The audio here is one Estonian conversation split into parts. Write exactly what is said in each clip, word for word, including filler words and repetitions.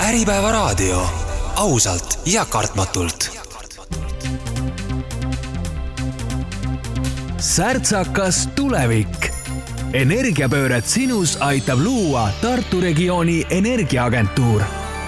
Äripäeva raadio. Ausalt ja kartmatult. Särtsakas tulevik. Energiapööret sinus aitab luua Tartu regiooni energiaagentuur.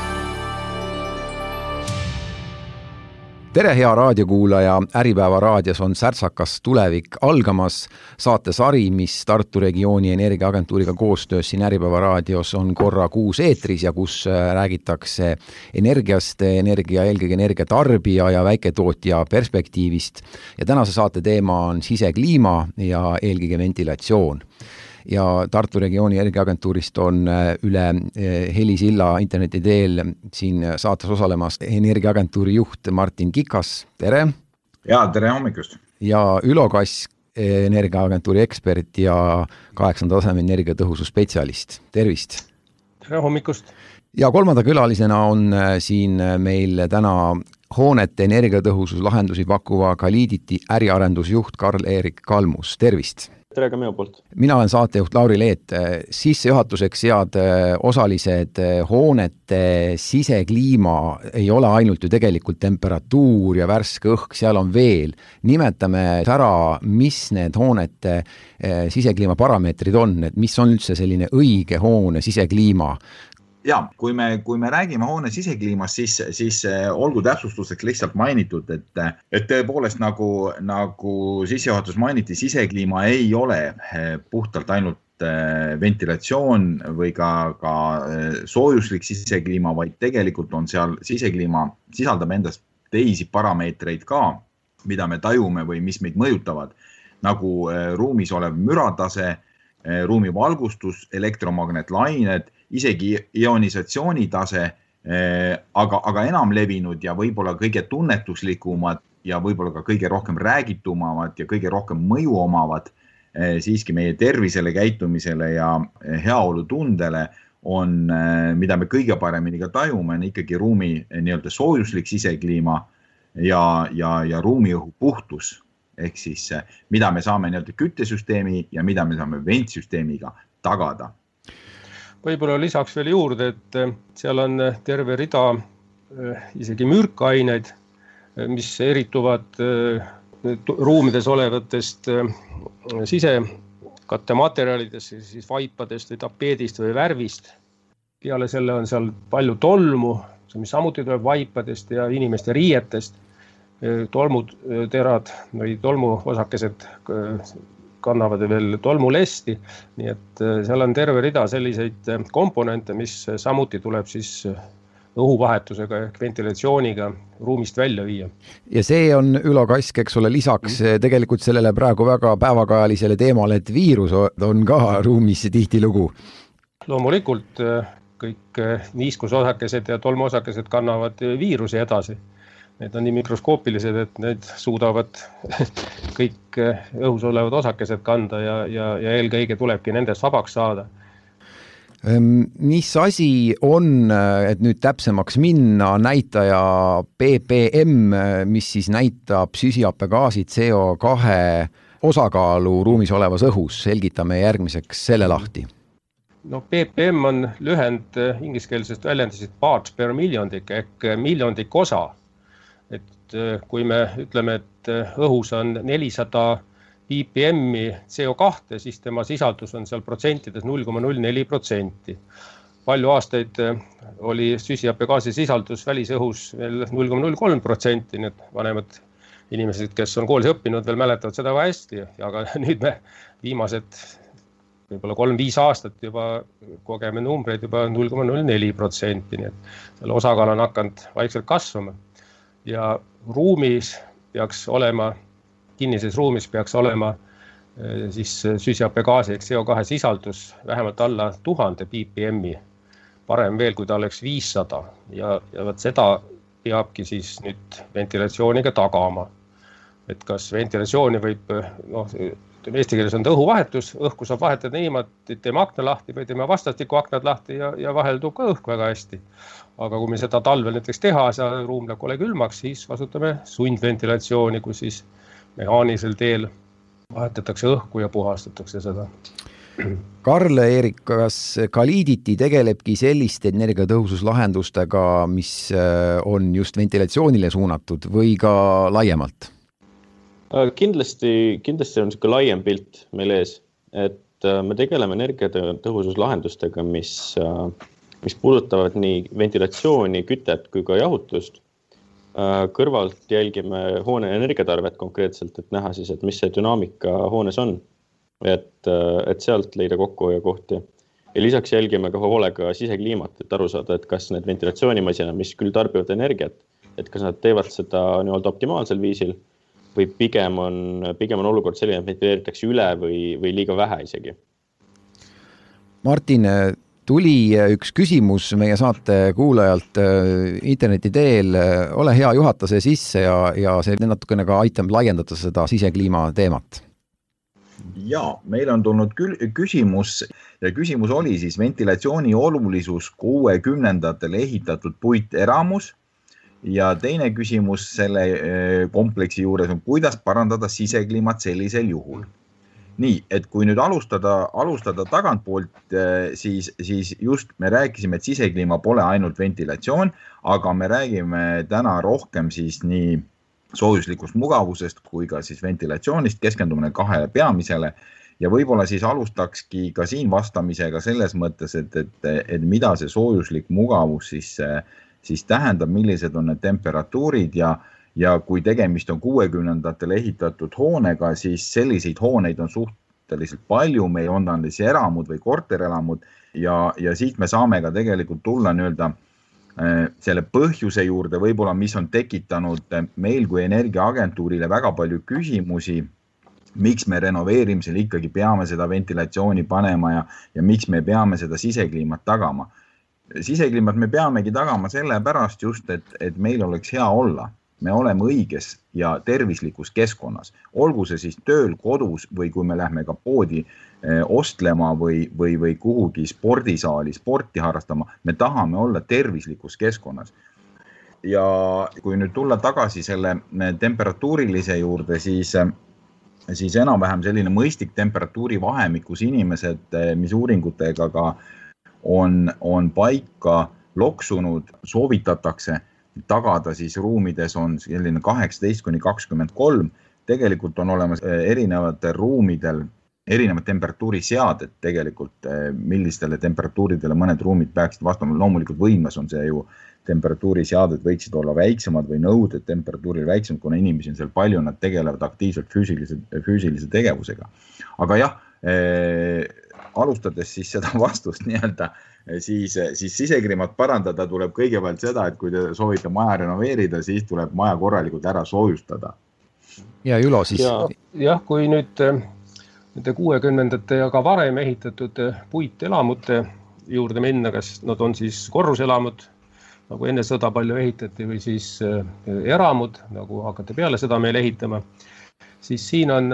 Tere hea raadiokuulaja, Äripäeva raadios on Särtsakas tulevik algamas. Saatesari, mis Tartu regiooni energiaagentuuriga koostöös siin Äripäeva raadios on korra kuus eetris ja kus räägitakse energiast, energia, eelkõige energiatarbija ja väiketootja perspektiivist. Ja tänase saate teema on sisekliima ja eelkõige ventilatsioon. Ja Tartu regiooni energiaagentuurist on üle helisilla interneti teel siin saates osalemas energiaagentuuri juht Martin Kikas. Tere! Ja, tere hommikust! Ja Ülo Kass, energiaagentuuri ekspert ja kaheksanda taseme energiatõhusu spetsialist. Tervist! Tere hommikust! Ja kolmanda külalisena on siin meil täna hoonete energiatõhusus lahendusi pakkuva Kaliiditi äriarendusjuht Karl-Erik Kalmus. Tervist! Tere ka minu poolt. Mina olen saatejuht Lauri Leet. Sissejuhatuseks sead osalised hoonete sisekliima ei ole ainult ju tegelikult temperatuur ja värske õhk, seal on veel. Nimetame ära, mis need hoonete sisekliima parameetrid on, et mis on üldse selline õige hoone sisekliima. Ja, kui me, kui me räägime hoone sisekliimast, siis, siis olgu täpsustuseks lihtsalt mainitud, et, et tõepoolest nagu, nagu sissejuhatus mainiti, sisekliima ei ole puhtalt ainult ventilatsioon või ka, ka soojuslik sisekliima, vaid tegelikult on seal sisekliima sisaldab endas teisi parameetreid ka, mida me tajume või mis meid mõjutavad, nagu ruumis olev müratase, ruumi valgustus, elektromagnetlained, isegi ionisatsioonitase, aga, aga enam levinud ja võib-olla kõige tunnetuslikumad ja võib-olla ka kõige rohkem räägitumavad ja kõige rohkem mõju omavad siiski meie tervisele, käitumisele ja heaolutundele on, mida me kõige paremini ka tajume, on ikkagi ruumi nii-öelda soojuslik sisekliima ja, ja, ja ruumiõhu puhtus. Ehk siis, mida me saame nii-öelda küttesüsteemi ja mida me saame ventsüsteemiga tagada. Võib-olla lisaks veel juurde, et seal on terve rida isegi mürkaineid, mis erituvad ruumides olevatest sisekattematerjalidest, siis vaipadest või tapeedist või värvist. Peale selle on seal palju tolmu, mis samuti tuleb vaipadest ja inimeste riietest. Tolmuterad või tolmuosakesed kannavad veel tolmulesti, nii et seal on terve rida selliseid komponente, mis samuti tuleb siis õhuvahetusega ehk ventilatsiooniga ruumist välja viia. Ja see on Ülo Kask, eks ole, lisaks tegelikult sellele praegu väga päevakajalisele teemale, et viirus on ka ruumis tihtilugu. Loomulikult kõik niiskusosakesed ja tolmuosakesed kannavad viirusi edasi. Need on nii mikroskoopilised, et need suudavad kõik õhus olevad osakesed kanda ja, ja, ja eelkõige tulebki nendest vabaks saada. Mis asi on, et nüüd täpsemaks minna, näitaja P P M, mis siis näitab süsihappegaasi C O kahe osakaalu ruumis olevas õhus? Selgitame järgmiseks selle lahti. No, P P M on lühend ingliskeelsest väljendusest parts per miljondik ehk miljondik osa. Et kui me ütleme, et õhus on nelisada ppm C O kahe, siis tema sisaldus on seal protsentides null koma null neli protsenti. Palju aastaid oli süsihappegaasi sisaldus välisõhus veel null koma null kolm protsenti, need vanemad inimesed, kes on koolis õppinud, veel mäletavad seda väga hästi, aga nüüd me viimased võib-olla kolm viis aastat juba kogeme numbreid juba null koma null neli protsenti, nii et selle osakaal on hakanud vaikselt kasvama. Ja ruumis peaks olema, kinnises ruumis peaks olema siis süsihappegaasi ehk C O kahe sisaldus vähemalt alla tuhande ppm. Parem veel, kui ta oleks viissada ja, ja võt seda peabki siis nüüd ventilatsiooniga tagama. Et kas ventilatsiooni võib, noh, eesti keeles on õhuvahetus, õhku saab vahetada niimoodi, et teeme akna lahti või teeme vastastiku aknad lahti ja, ja vahel tuub ka õhk väga hästi. Aga kui me seda talvel näiteks teha, see ruum läheb kole külmaks, siis kasutame sundventilatsiooni, kus siis mehaanisel teel vahetatakse õhku ja puhastatakse seda. Karl-Erik, kas Galiidity tegelebki selliste energiatõhususlahendustega, mis on just ventilatsioonile suunatud või ka laiemalt? Kindlasti, kindlasti on niisugune laiem pilt meil ees, et me tegeleme energiatõhususlahendustega, mis, mis puudutavad nii ventilatsiooni, kütet kui ka jahutust. Kõrvalt jälgime hoone energiatarvet konkreetselt, et näha siis, et mis see dünaamika hoones on, et, et sealt leida kokkuhoiukohti. Ja lisaks jälgime ka hoolega sisekliimat, et aru saada, et kas need ventilatsioonimasina, mis küll tarbivad energiat, et kas nad teevad seda nii-öelda optimaalsel viisil või pigem on, pigem on olukord selline, et ventileeritakse üle või, või liiga vähe isegi. Martin, tuli üks küsimus meie saate kuulajalt interneti teel. Ole hea, juhata see sisse ja, ja see natukene ka aitab laiendada seda sisekliima teemat. Ja, meil on tulnud küsimus ja küsimus oli siis ventilatsiooni olulisus kuuekümnendatel ehitatud puiteramus ja teine küsimus selle kompleksi juures on, kuidas parandada sisekliimat sellisel juhul. Nii, et kui nüüd alustada, alustada tagantpoolt, siis, siis just me rääkisime, et sisekliima pole ainult ventilatsioon, aga me räägime täna rohkem siis nii soojuslikust mugavusest kui ka siis ventilatsioonist, keskendumine kahele peamisele ja võib-olla siis alustakski ka siin vastamisega selles mõttes, et, et, et mida see soojuslik mugavus siis, siis tähendab, millised on need temperatuurid ja Ja kui tegemist on kuuekümnendatel ehitatud hoonega, siis selliseid hooneid on suhteliselt palju, meil on siis eramud või korterelamud ja, ja siit me saame ka tegelikult tulla nii-öelda selle põhjuse juurde, võib-olla mis on tekitanud meil kui energiaagentuurile väga palju küsimusi, miks me renoveerimisel ikkagi peame seda ventilatsiooni panema ja, ja miks me peame seda sisekliimat tagama. Sisekliimat me peamegi tagama selle pärast just, et, et meil oleks hea olla. Me oleme õiges ja tervislikus keskkonnas. Olgu see siis tööl, kodus või kui me lähme ka poodi ostlema või, või, või kuhugi spordisaali, sporti harrastama, me tahame olla tervislikus keskkonnas. Ja kui nüüd tulla tagasi selle temperatuurilise juurde, siis, siis enam-vähem selline mõistlik temperatuuri vahemikus inimesed, mis uuringutega ka on, on paika loksunud, soovitatakse tagada siis ruumides on selline kaheksateist kuni kakskümmend kolm. Tegelikult on olemas erinevatel ruumidel erinevad temperatuuriseaded tegelikult, millistele temperatuuridele mõned ruumid peaksid vastama. Loomulikult võimes on see ju temperatuuriseaded võiksid olla väiksemad või nõuded temperatuuril väiksemad, kuna inimesi on seal palju, nad tegelevad aktiivselt füüsilise, füüsilise tegevusega. Aga jah, eh, alustades siis seda vastust nii-öelda, siis, siis sisekliimat parandada tuleb kõigepealt seda, et kui te soovite maja renoveerida, siis tuleb maja korralikult ära soojustada. Ja Julo siis. Ja, jah, kui nüüd nende kuuekümnendate ja ka varem ehitatud puitelamute juurde minna, kas nad on siis korruselamud, nagu enne sõda palju ehitati, või siis eramud, nagu hakati peale seda meil ehitama, siis siin on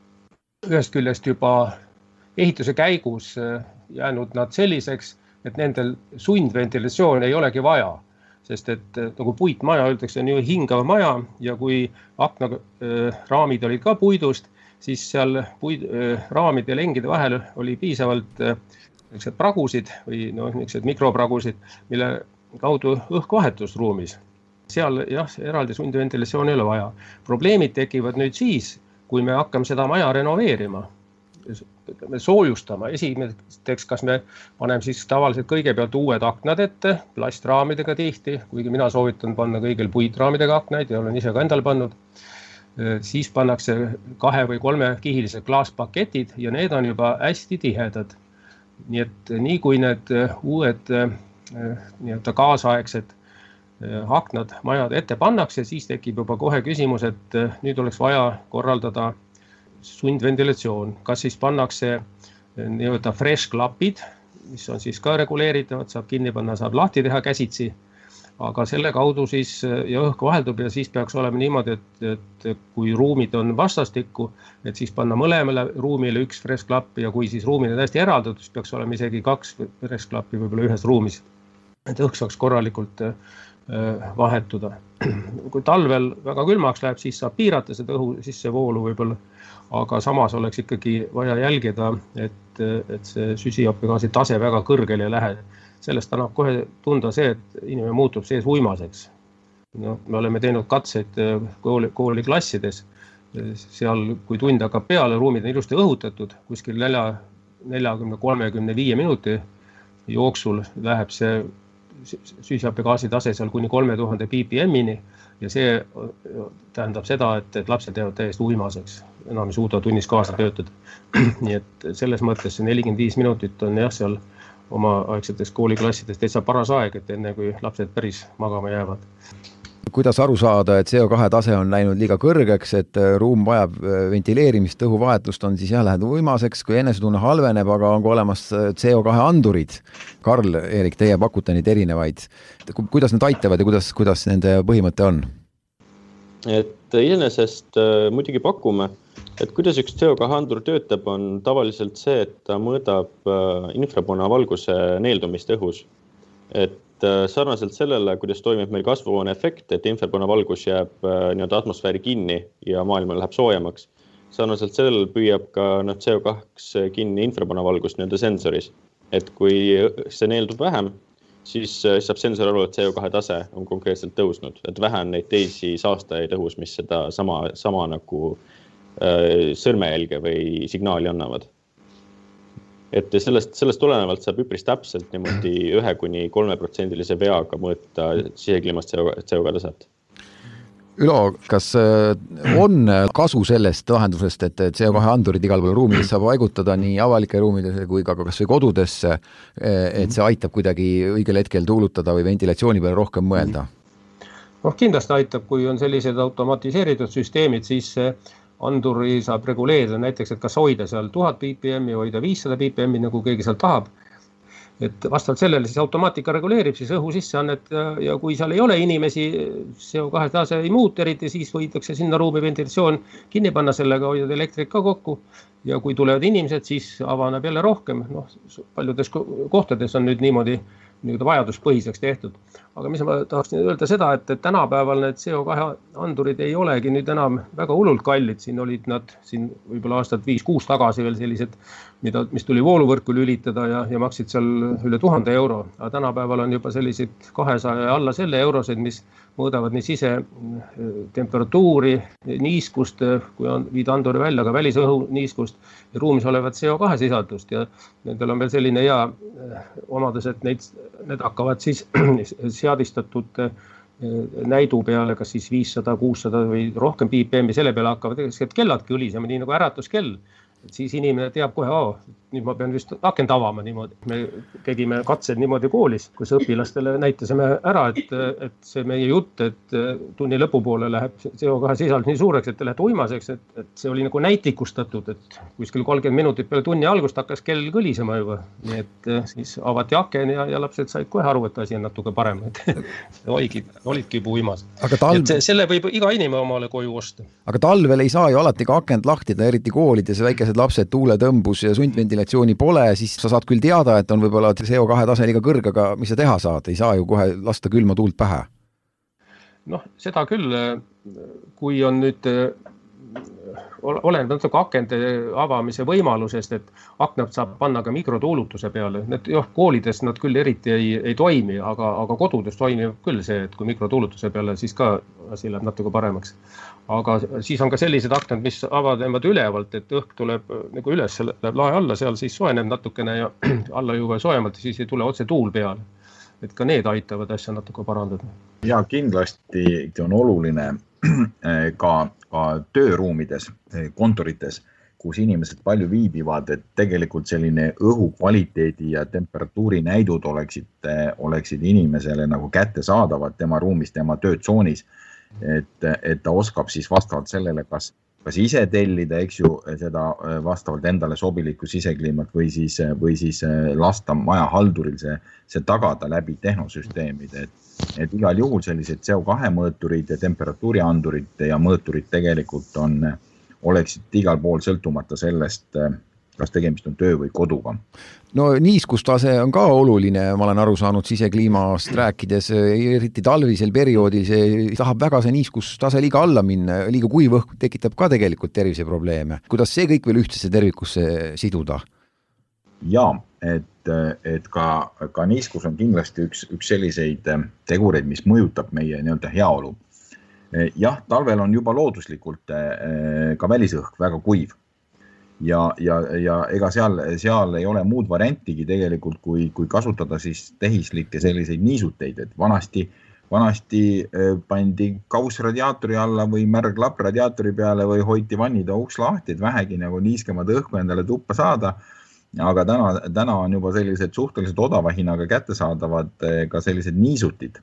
ühest küljest juba ehituse käigus jäänud nad selliseks, et nendel sundventilatsioon ei olegi vaja, sest et nagu puitmaja öeldakse, on ju hingav maja ja kui akna raamid olid ka puidust, siis seal puid, raamide ja lengide vahel oli piisavalt pragusid või no, mikropragusid, mille kaudu õhk vahetus ruumis. Seal jah, eraldi sundventilatsioon ei ole vaja. Probleemid tekivad nüüd siis, kui me hakkame seda maja renoveerima. Me soojustama. Esimeseks, kas me paneme siis tavaliselt kõigepealt uued aknad ette, plastraamidega tihti, kuigi mina soovitan panna kõigil puitraamidega aknaid ja olen ise ka endal pannud. Siis pannakse kahe või kolme kihilised klaaspaketid ja need on juba hästi tihedad. Nii et nii kui need uued nii-öelda kaasaegsed aknad majad ette pannakse, siis tekib juba kohe küsimus, et nüüd oleks vaja korraldada sundventilatsioon. Kas siis pannakse nii-öelda fresh klapid, mis on siis ka reguleeritavad, saab kinni panna, saab lahti teha käsitsi, aga selle kaudu siis ja õhk vaheldub ja siis peaks olema niimoodi, et, et kui ruumid on vastastikku, et siis panna mõlemale ruumile üks fresh klapp ja kui siis ruumid on täiesti eraldatud, siis peaks olema isegi kaks fresh klappi võib-olla ühes ruumis. et õhk saaks korralikult vahetuda. Kui talvel väga külmaks läheb, siis saab piirata seda õhu sissevoolu võib-olla, aga samas oleks ikkagi vaja jälgida, et, et see süsihappegaasi tase väga kõrgele ei lähe. Sellest annab kohe tunda see, et inimene muutub sees uimaseks. No, me oleme teinud katseid kooli, kooli klassides, seal kui tund hakkab peale, ruumid on ilusti õhutatud, kuskil nelikümmend kolmkümmend viis minuti jooksul läheb see süsihappegaasi tase seal kuni kolme tuhande ppm-ini ja see tähendab seda, et, et lapsed jäävad täiesti uimaseks, enam ei suuda tunnis kaasa töötada. Nii et selles mõttes see nelikümmend viis minutit on jah seal oma aegsetes kooliklassides täitsa paras aeg, et enne kui lapsed päris magama jäävad. Kuidas aru saada, et C O kahe tase on läinud liiga kõrgeks, et ruum vajab ventileerimist, õhuvahetust on siis jah lähed uimaseks, kui enesetunne halveneb, aga on ka olemas C O kahe andurid. Karl, Erik, teie pakute neid erinevaid. Kuidas need aitavad ja kuidas, kuidas nende põhimõte on? Et iseenesest muidugi pakume, et kuidas üks C O kahe andur töötab, on tavaliselt see, et ta mõõdab infrapunavalguse neeldumist õhus. Et sarnaselt sellele, kuidas toimib meil kasvuhoone efekt, et infrapunavalgus jääb nii-öelda atmosfääri kinni ja maailma läheb soojemaks. Sarnaselt sellele püüab ka no, C O kaks kinni infrapunavalgust nii-öelda sensoris. Et kui see neeldub vähem, siis saab sensor aru, et C O kahe tase on konkreetselt tõusnud. Et vähe on neid teisi saastajaid õhus, mis seda sama, sama nagu äh, sõrmejälge või signaali annavad. Et sellest, sellest tulenevalt saab üpris täpselt niimoodi ühe kuni kolme protsendilise veaga mõõta sisekliimast C O kahe taset. Ülo, kas on kasu sellest lahendusest, et C O kahe andurid igal pool ruumides saab paigutada nii avalike ruumides kui ka kas või kodudesse, et see aitab kuidagi õigel hetkel tuulutada või ventilatsiooni peale rohkem mõelda? No, kindlasti aitab, kui on sellised automatiseeritud süsteemid, siis anduri saab reguleerida näiteks, et kas hoida seal tuhat ppm, hoida viissada ppm, nagu keegi seal tahab. Et vastavalt sellele siis automaatika reguleerib siis õhu sisseannet ja kui seal ei ole inimesi, C O kahe tase ei muut eriti, siis võidakse sinna ruumi ventilatsioon kinni panna, sellega hoida elektrit ka kokku. Ja kui tulevad inimesed, siis avaneb jälle rohkem. No, paljudes kohtades on nüüd niimoodi nüüd vajaduspõhiseks tehtud. Aga mis ma tahaksin öelda seda, et tänapäeval need C O kahe andurid ei olegi nüüd enam väga hullult kallid. Siin olid nad siin võib-olla aastat viis kuus tagasi veel sellised, mida, mis tuli vooluvõrku lülitada ja, ja maksid seal üle tuhande euro. Aga tänapäeval on juba sellised kahesaja ja alla selle eurosed, mis mõõdavad nii sise temperatuuri, niiskust, kui on viida anduri välja, ka välisõhu niiskust ja ruumis olevat C O kahe sisaldust ja nendel on veel selline hea omadus, et neid, need hakkavad siis seadistatud näidu peale, kas siis viissada, kuussada või rohkem ppm, selle peale hakkavad kelladki õlisema, nii nagu äratuskell. Et siis inimene teab kohe, oo, nüüd ma pean vist akent avama niimoodi. Me tegime katsed niimoodi koolis, kus õpilastele näitasime ära, et, et see meie jutt, et tunni lõpupoole läheb C O kahe sisaldus nii suureks, et te lähete uimaseks, et, et see oli nagu näitikustatud, et kuskil kolmkümmend minutit peale tunni algust hakkas kell kõlisema juba. Nii et siis avati aken ja, ja lapsed said kohe aru, et asi on natuke parem. Olidki, olidki juba uimas. Talv... Selle võib iga inimene omale koju osta. Aga talvel ei saa ju alati ka akent lahtida, eriti koolides väikesed lapsed tuule tõmbus ja sundventilatsiooni pole, siis sa saad küll teada, et on võib-olla C O kahe tase liiga kõrge, aga mis sa teha saad? Ei saa ju kohe lasta külma tuult pähe. Noh, seda küll, kui on nüüd oleneb natuke akende avamise võimalusest, et aknad saab panna ka mikrotuulutuse peale. Need joh, koolides nad küll eriti ei, ei toimi, aga, aga kodudes toimib küll see, et kui mikrotuulutuse peale, siis ka asi läheb natuke paremaks. Aga siis on ka sellised aknad, mis avanevad ülevalt, et õhk tuleb nagu üles, läheb lae alla, seal siis soeneb natukene ja alla juba soojemalt, siis ei tule otse tuul peale. Et ka need aitavad asja natuke parandada. Ja kindlasti on oluline ka, ka tööruumides, kontorites, kus inimesed palju viibivad, et tegelikult selline õhu kvaliteedi ja temperatuuri näidud oleksid, oleksid inimesele nagu kätte saadavad tema ruumis, tema töötsoonis, et, et ta oskab siis vastavalt sellele, kas, kas ise tellida, eks ju, seda vastavalt endale sobilikku sisekliimat või siis, või siis lasta maja halduril see, see tagada läbi tehnosüsteemid, et et igal juhul sellised C O kahe mõõturid ja temperatuuriandurid ja mõõturid tegelikult on, oleksid igal pool sõltumata sellest, kas tegemist on töö või koduga. No niiskustase on ka oluline, ma olen aru saanud sisekliimast rääkides, eriti talvisel perioodil see tahab väga see niiskustase liiga alla minna, liiga kuiv õhk tekitab ka tegelikult terviseprobleeme. Kuidas see kõik veel ühtsesse tervikusse siduda? Jaa, et, et ka, ka niiskus on kindlasti üks, üks selliseid tegureid, mis mõjutab meie nii-öelda heaolu. Jah, talvel on juba looduslikult ka välisõhk väga kuiv. Ja, ja, ja ega seal, seal ei ole muud variantigi tegelikult, kui, kui kasutada siis tehislikke selliseid niisuteid, et vanasti, vanasti pandi kauss radiaatori alla või märg lapp radiaatori peale või hoiti vannida uks lahti, et vähegi nagu niiskemad õhku endale tuppa saada. Aga täna, täna on juba sellised suhteliselt odava hinnaga kättesaadavad ka sellised niisutid,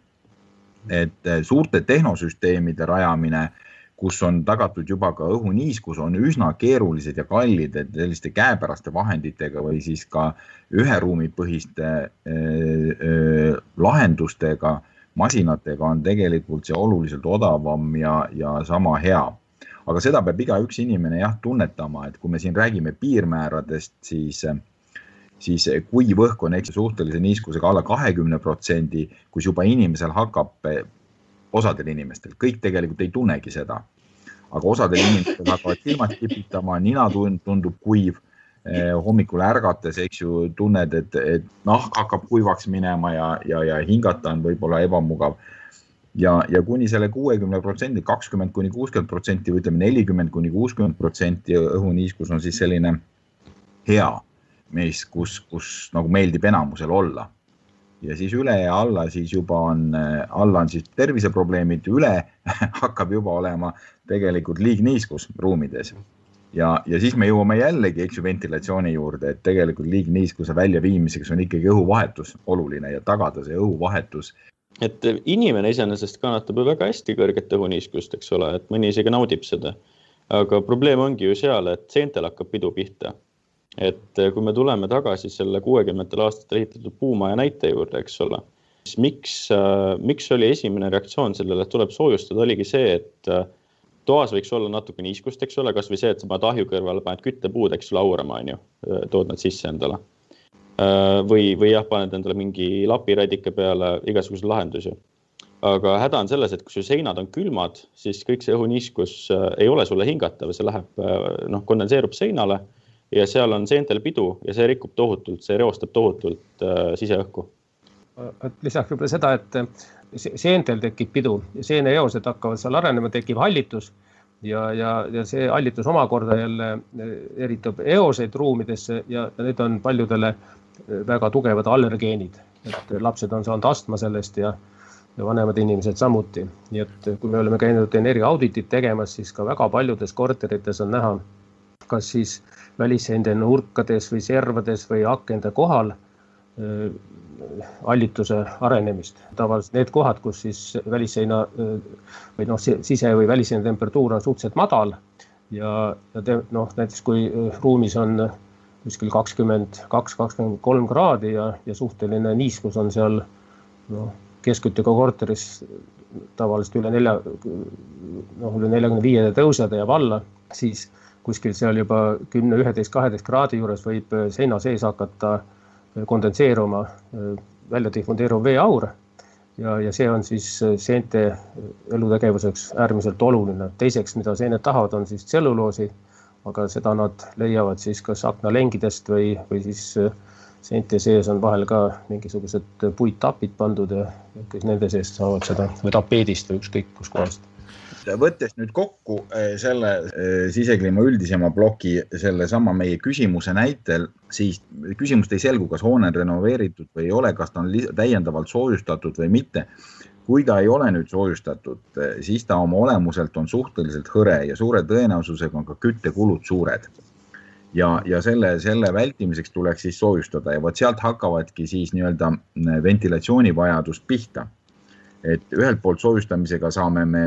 et suurte tehnosüsteemide rajamine, kus on tagatud juba ka õhuniiskus, on üsna keerulised ja kallid, et selliste käepäraste vahenditega või siis ka ühe ruumi põhiste öö, öö, lahendustega, masinatega on tegelikult see oluliselt odavam ja, ja sama hea. Aga seda peab iga üks inimene jah tunnetama, et kui me siin räägime piirmääradest, siis, siis kuiv õhk on eks suhtelise niiskusega alla kahekümne protsendi, kus juba inimesel hakkab osadel inimestel, kõik tegelikult ei tunnegi seda, aga osadel inimestel hakkavad silmad kipitama, nina tundub kuiv, hommikul ärgates, eks ju, tunned, et, et nahk hakkab kuivaks minema ja, ja, ja hingata on võib-olla ebamugav. Ja, ja kuni selle kuuekümne protsendi, kakskümmend kuni kuuskümmend protsenti või ütleme nelikümmend kuni kuuskümmend protsenti õhuniiskus on siis selline hea meis, kus, kus nagu meeldib enamusel olla. Ja siis üle ja alla siis juba on, alla on siis terviseprobleemid, üle hakkab juba olema tegelikult liigniiskus ruumides. Ja, ja siis me jõuame jällegi eks ju ventilatsiooni juurde, et tegelikult liigniiskuse väljaviimiseks on ikkagi õhuvahetus oluline ja tagada see õhuvahetus. Et inimene iseenesest kannatab väga hästi kõrget õhuniiskust, eks ole, et mõni isegi naudib seda. Aga probleem ongi ju seal, et seentel hakkab pidu pihta. Et kui me tuleme tagasi selle kuuekümnendatel aastatel ehitatud puumaja näite juurde, eks ole, siis miks, miks oli esimene reaktsioon sellele, et tuleb soojustada, oligi see, et toas võiks olla natuke niiskust, eks ole, kas või see, et sa paned ahju kõrvale, paned küttepuud, eks ole, aurama, on ju, tood nad sisse endale. Või, või jah, paned endale mingi lapirädike peale igasuguse lahendusi. Aga häda on selles, et kui su seinad on külmad, siis kõik see õhuniiskus ei ole sulle hingatav, see läheb, noh, kondenseerub seinale, ja seal on seentel pidu ja see rikub tohutult, see reostab tohutult äh, siseõhku. Lisaks võib-olla seda, et seentel tekib pidu ja seeneeosed hakkavad seal arenema, tekib hallitus ja, ja, ja see hallitus omakorda jälle eritab eoseid ruumidesse ja need on paljudele väga tugevad allergeenid. Et lapsed on saanud astma sellest ja, ja vanemad inimesed samuti. Nii et kui me oleme käinud energiaauditit tegemas, siis ka väga paljudes korterites on näha, kas siis välisseinte nurkades või servades või akende kohal äh, hallituse arenemist. Tavaliselt need kohad, kus siis välisseina või noh, sise- või välisseina temperatuur on suhteliselt madal ja, ja te, noh, näiteks kui ruumis on kuskil kakskümmend kaks kakskümmend kolm kraadi ja, ja suhteline niiskus on seal noh, keskütega korteris tavaliselt üle nelja, noh, üle neljakümne viie tõusjade ja valla, siis kuskil seal juba kümme, üheteist, kaheteist kraadi juures võib seina sees hakata kondenseeruma välja diffundeeruv veeaur ja, ja see on siis seente elutegevuseks äärmiselt oluline. Teiseks, mida seened tahavad, on siis tselluloosi, aga seda nad leiavad siis kas aknalengidest või, või siis seente sees on vahel ka mingisugused puittapid pandud ja kes nende seest saavad seda või tapeedist või ükskõik kus kohast. Võttes nüüd kokku selle sisekliima üldisema ploki selle sama meie küsimuse näitel, siis küsimust ei selgu, kas hoone on renoveeritud või ei ole, kas ta on täiendavalt soojustatud või mitte. Kui ta ei ole nüüd soojustatud, siis ta oma olemuselt on suhteliselt hõre ja suure tõenäosusega on ka küttekulud suured. Ja, ja selle, selle vältimiseks tuleks siis soojustada ja võt sealt hakkavadki siis nii-öelda ventilatsioonivajadust pihta. Et ühelt poolt soojustamisega saame me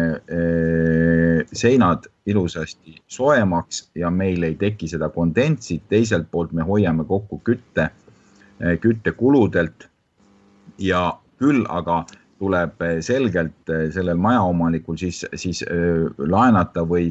e, seinad ilusasti soemaks ja meil ei teki seda kondentsit, teiselt poolt me hoiame kokku kütte, küttekuludelt ja küll aga tuleb selgelt sellel majaomanikul siis, siis e, laenata või,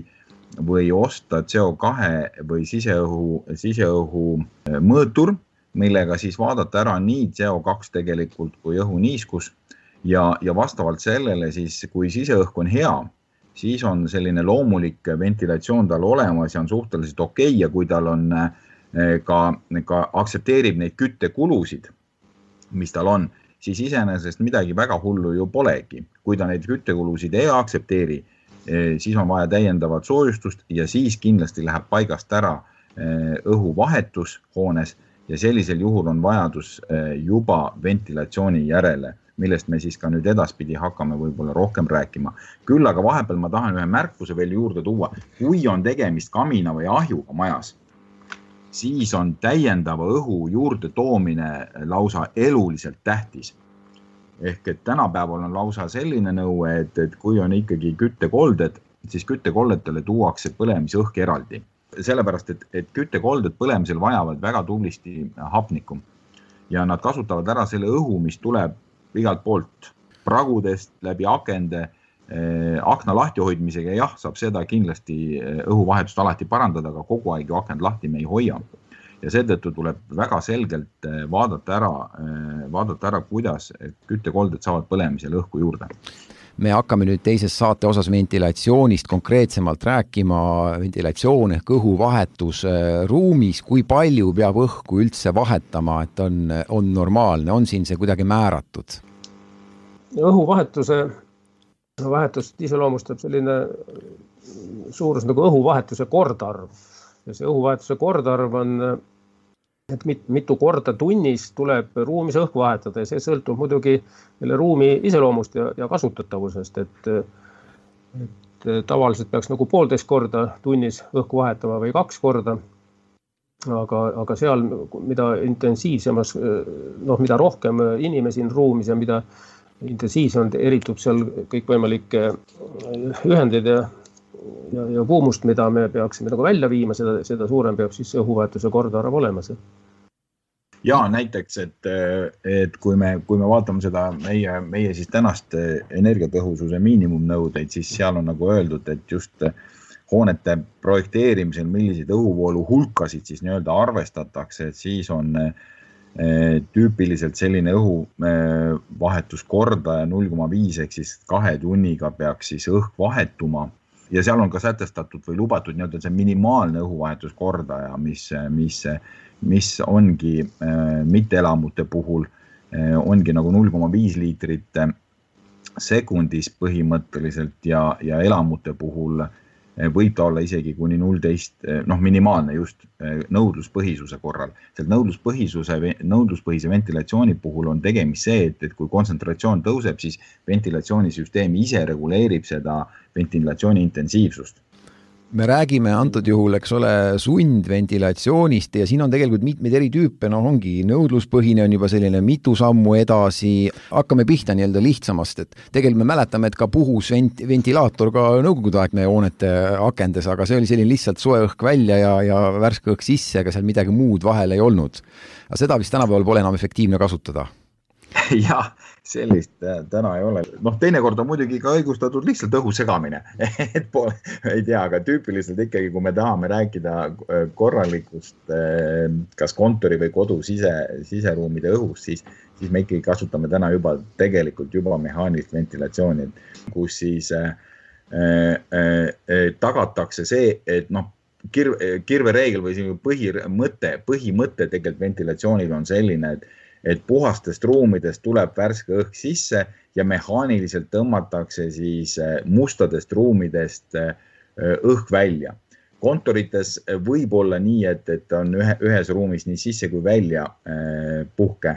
või osta C O kahe või siseõhu, siseõhu mõõtur, millega siis vaadata ära nii C O kaks tegelikult kui õhuniiskus ja, ja vastavalt sellele siis, kui siseõhk on hea, siis on selline loomulik ventilatsioon tal olemas ja on suhteliselt okei ja kui tal on ka, ka aksepteerib neid küttekulusid, mis tal on, siis iseenesest midagi väga hullu ju polegi. Kui ta neid küttekulusid ei aksepteeri, siis on vaja täiendavat soojustust ja siis kindlasti läheb paigast ära õhuvahetus hoones ja sellisel juhul on vajadus juba ventilatsiooni järele, millest me siis ka nüüd edaspidi hakkame võib-olla rohkem rääkima. Küll aga vahepeal ma tahan ühe märkuse veel juurde tuua. Kui on tegemist kamina või ahjuga majas, siis on täiendava õhu juurde toomine lausa eluliselt tähtis. Ehk et tänapäeval on lausa selline nõue, et, et kui on ikkagi küttekolded, siis küttekoldetele tuuakse põlemisõhk eraldi. Sellepärast, et, et küttekolded põlemisel vajavad väga tublisti hapnikku ja nad kasutavad ära selle õhu, mis tuleb igalt poolt pragudest läbi akende, eh, akna lahti hoidmisega. Jah, saab seda kindlasti õhuvahetust alati parandada, aga kogu aeg ju akend lahti me ei hoia. Ja seetõttu tuleb väga selgelt vaadata ära, vaadata ära, kuidas küttekolded saavad põlemisel õhku juurde. Me hakkame nüüd teises saate osas ventilatsioonist konkreetsemalt rääkima, ventilatsioon ehk õhuvahetus ruumis, kui palju peab õhku üldse vahetama, et on, on normaalne, on siin see kuidagi määratud? Õhuvahetuse vahetust iseloomustab selline suurus nagu õhuvahetuse kordarv. Ja see õhuvahetuse kordarv on, et mit, mitu korda tunnis tuleb ruumis õhku vahetada ja see sõltub muidugi ruumi iseloomust ja, ja kasutatavusest, et, et tavaliselt peaks nagu poolteist korda tunnis õhku vahetama või kaks korda, aga, aga seal, mida intensiivsemas, noh, mida rohkem inimesi on ruumis ja mida intensiivsemalt eritub seal kõikvõimalikke ühendeid ja Ja, ja kuumust, mida me peaksime nagu välja viima, seda, seda suurem peab siis õhuvahetuse kordarv olemas. Ja näiteks, et, et kui, me, kui me vaatame seda meie, meie siis tänast energiatõhususe miinimumnõudeid, siis seal on nagu öeldud, et just hoonete projekteerimisel, milliseid õhuvoolu hulkasid siis nii-öelda arvestatakse, et siis on tüüpiliselt selline õhuvahetuskordaja null koma viis ehk siis kahe tunniga peaks siis õhk vahetuma. Ja seal on ka sätestatud või lubatud nii-öelda see minimaalne õhuvahetuskordaja, mis, mis, mis ongi äh, mitteelamute puhul, äh, ongi nagu null koma viis liitrit sekundis põhimõtteliselt ja, ja elamute puhul äh, võib ta olla isegi kuni null koma viis, noh minimaalne just äh, nõudluspõhisuse korral. Seal nõudluspõhisuse, nõudluspõhise ventilatsiooni puhul on tegemist see, et, et kui kontsentratsioon tõuseb, siis ventilatsioonisüsteem ise reguleerib seda ventilatsiooni intensiivsust. Me räägime antud juhul, eks ole, sundventilatsioonist ja siin on tegelikult mitmeid eri tüüpe, no ongi nõudluspõhine on juba selline mitu sammu edasi, hakkame pihta nii-öelda lihtsamast, et tegelikult me mäletame, et ka puhus vent- ventilaator ka nõukogudeaegne hoonete akendes, aga see oli selline lihtsalt soe õhk välja ja, ja värske õhk sisse, aga seal midagi muud vahel ei olnud. Aga seda vist tänapäeval pole enam efektiivne kasutada. Jah, sellist täna ei ole. Noh, teinekord on muidugi ka õigustatud lihtsalt õhu segamine. Et pole, ei tea, aga tüüpiliselt ikkagi, kui me tahame rääkida korralikust kas kontori või kodu sise, siseruumide õhust, siis, siis me ikkagi kasutame täna juba tegelikult juba mehaanilist ventilatsiooni, kus siis äh, äh, tagatakse see, et noh, kirve, kirvereegel või põhimõte, põhimõte tegelikult ventilatsioonil on selline, et et puhastest ruumidest tuleb värske õhk sisse ja mehaaniliselt tõmmatakse siis mustadest ruumidest õhk välja. Kontorites võib olla nii, et, et on ühe, ühes ruumis nii sisse kui välja puhke